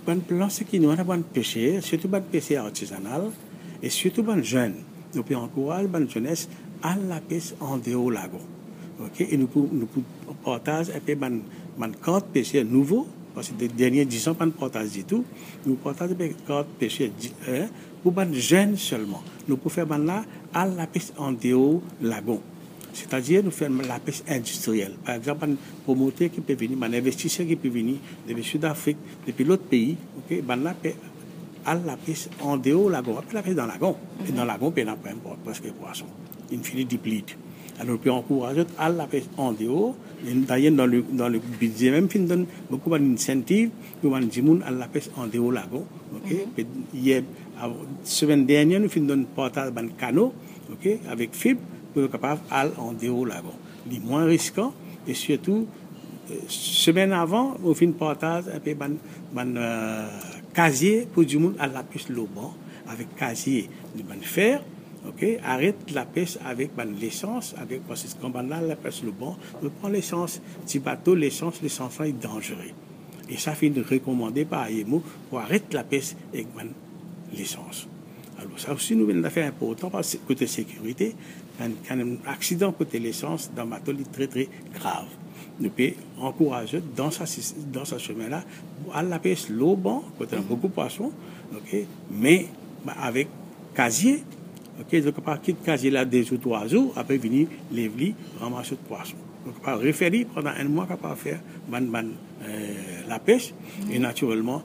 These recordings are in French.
ban plan c'est qui nous a ban pêcher, surtout ban pêcher artisanal et surtout ban jeune. Nous pouvons encourager ban jeunesse à la pêche en dehors lagon. OK, et nous partager un peu ban carte pêcher nouveau parce que les derniers 10 ans pas de partage du tout. Nous partageons des cartes pêcher pour ban jeunes seulement. Nous pouvons faire ban là à la pêche en dehors lagon. C'est-à-dire, nous faisons la pêche industrielle. Par exemple, un promoteur qui peut venir, un investisseur qui peut venir depuis Sud-Afrique, depuis l'autre pays, ok, à la pêche en dehors lagon. Après, la pêche dans le lagon. Et dans le lagon, il n'y a pas presque poisson. Il finit déplété. Alors, on peut encourager à la pêche en dehors. D'ailleurs, dans le budget, même, il donne beaucoup d'incentives pour les gens à la pêche en dehors lagon. Ok. Hier, la semaine dernière, nous faisons un portage de canot, ok, avec fibre, pour être capable d'aller en dehors lagon. C'est moins risquant et surtout, semaine avant, on fait un partage un peu casier pour du monde à la pêche l'auban avec casier de fer. OK, arrête la pêche avec l'essence, avec parce que quand on a la pêche l'auban, on prend l'essence, petit bateau, l'essence est dangereux. Et ça fait recommandé par IMO pour arrêter la pêche avec l'essence. Alors ça aussi nous avons fait important parce que côté sécurité, quand un accident côté l'essence dans le bateau est très très grave. Nous pouvons encourager dans ce chemin-là à la pêche l'auban, côté beaucoup de poissons, ok, mais avec casier, ok, donc par quitte casier là 2 ou 3 jours, après venir lever ramasser de poissons. Donc par référer pendant un mois capable faire la pêche et naturellement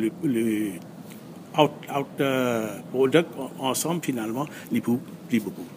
le product ensemble finalement les beaucoup.